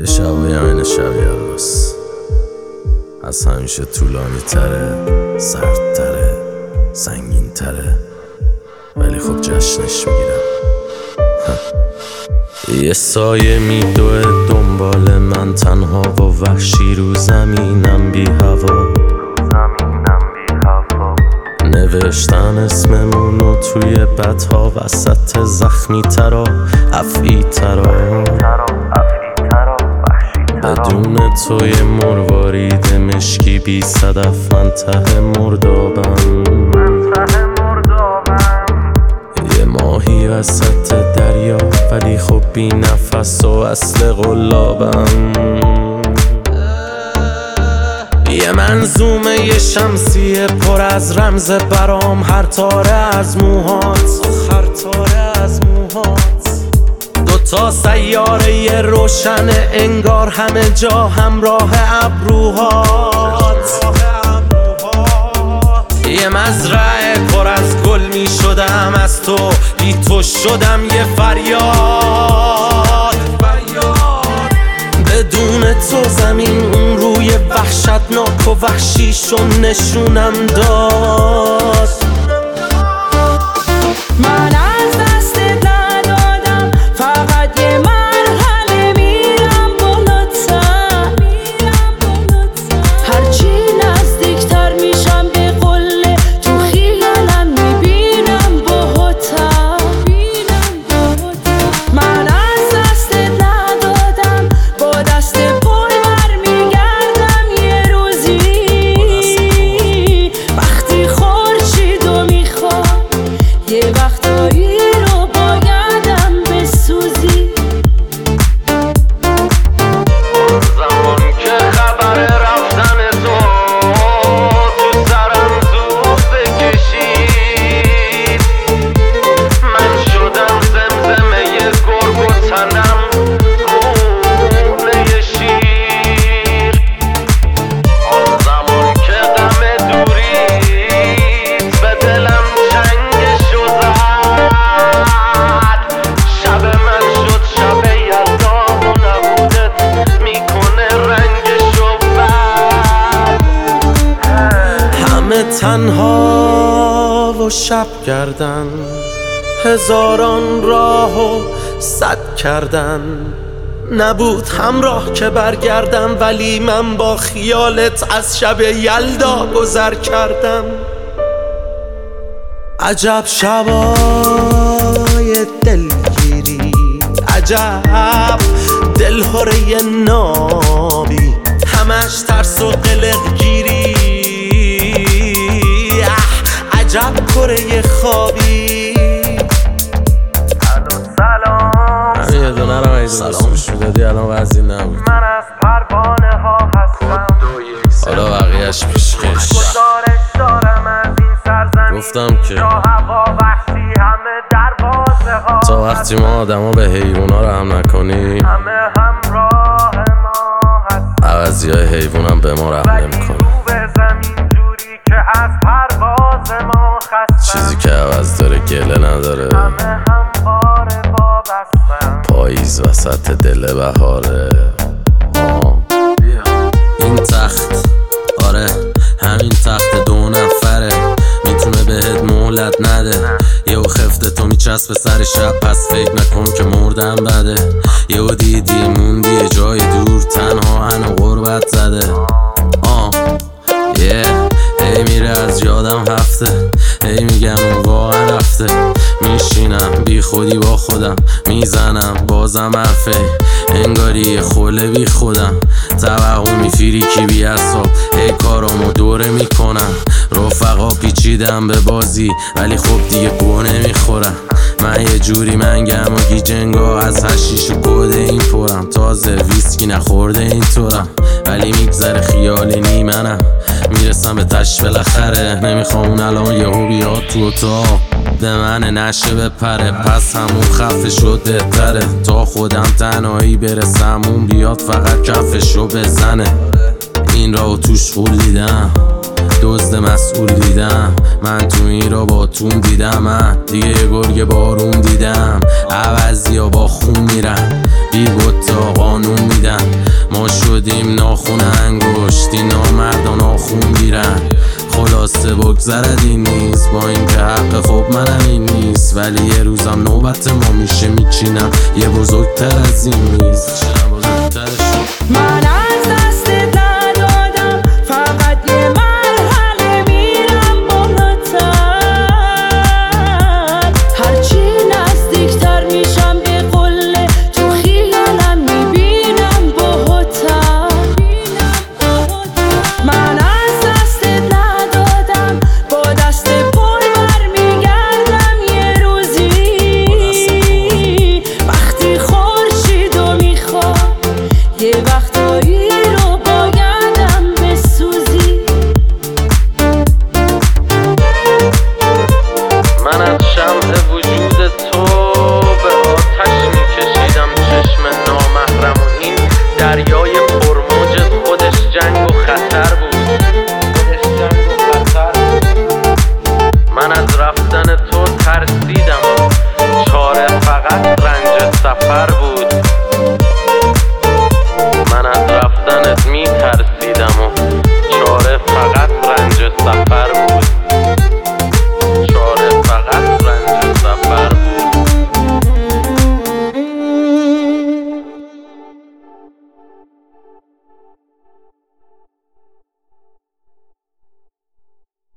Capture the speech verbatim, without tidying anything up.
یه شبایی هم این شب یلداست، از همیشه طولانی تره، سرد تره، سنگین تره، ولی خب جشنش میگیرم. یه سایه میدوه دنبال من تنها و وحشی رو زمینم بی هوا. نوشتن اسممونو توی بدها وسط زخمی ترا افعی ترا. بدون توی مروارید مشکی بی صدف من ته مردابم. یه ماهی وسط دریا ولی خب بی نفس و اصل قلابم. یه منظومه یه شمسیه پر از رمز برام، هر تاره از موهات، هر تاره از موهات. دوتا سیاره یه روشنه انگار همه جا همراه ابروهات. یه مزرعه پر از گل می شدم از تو، بی تو شدم یه فریاد. بدون تو زمین اون روی وحشتناک و وحشیشو نشونم داد. من از دست ندادم، فقط یه مرحله میرم بالاتر. هرچی نزدیکتر میشم به قله تو خیالم میبینم باهاتر. من از دست ندادم، با دست پر برمیگردم یه روزی. وقتی خورشیدو میخوام یه وقتایی رو بایدم بسوزی. زمان که خبر رفتن تو تو سرم زود بکشید، من شدم زمزمه گرگ و تنم خونه شیر. آن زمان که غم دوریت به دلم چنگشو زد، شب من شد شب یلدا و نبودت میکنه رنگشو بد. همه تنها و شب کردن، هزاران راه و صد کردن. نبود همراه که برگردم ولی من با خیالت از شب یلدا گذر کردم. عجب شبای دلگیری، عجب دلهوره نابی، همش ترس و قلق گیری. اه، عجب کره خوابی. همین یه دونه رو ایزو سلامش میدادی الان وزی نبود. من از پروانه ها هستم، حالا بقیهش پیشکش. گزارش دارم از این سرزمین، گفتم که جا هوا وحشی همه دروازه ها. تا وقتی ما آدما به حیوونا رحم نکنی، همه همراه ما هست، عوضی های حیوون هم به ما رحم نمیکنه. رو به زمین جوری که از پرواز ما خستم. چیزی که عوض داره گله نداره. همه همواره وابستم. پاییز وسط دل بهاره. آه. این تخت، آره همین تخت دو نفره، میتونه بهت مهلت نده. یهو خفته تو میچسبه سر شب، پس فکر نکن که مردم بده. یهو دیدی موندی یه جای دور، تنها هنو غربت زده. آه یه هی میره از یادم هفته، هی میگم اون واقعا رفته. میشینم بی خودی با خودم، میزنم بازم حرفه، انگاری یه خوله بی خودم. توقع میفیری کی بی اصاب، هی کارامو دوره میکنم. رفقا پیچیدم به بازی ولی خب دیگه گوه نمیخورم. من یه جوری منگم و گیجنگا، از هشیش و کده این پرم. تازه ویسکی نخورده این طورم، ولی میگذره خیالی نیمنم. میرسم به تش بالاخره، نمیخوام اون الان یهو بیاد تو اتاق به من نشه بپره. پس همون خفه شده تره، تا خودم تنهایی برسم اون بیاد فقط کفشو بزنه. این راو توش خول دیدم، دزد مسئول دیدم، من تو این را با تون دیدم، من دیگه یه گرگ بارون دیدم. عوضی ها با خون میرن، بی تا قانون میدن. ما شدیم ناخون انگشتی، نامردان آخون گیرن. خلاصه بگذرد این نیست، با این که حق خب منم این نیست، ولی یه روزم نوبت ما میشه میچینم یه بزرگتر از این میز. من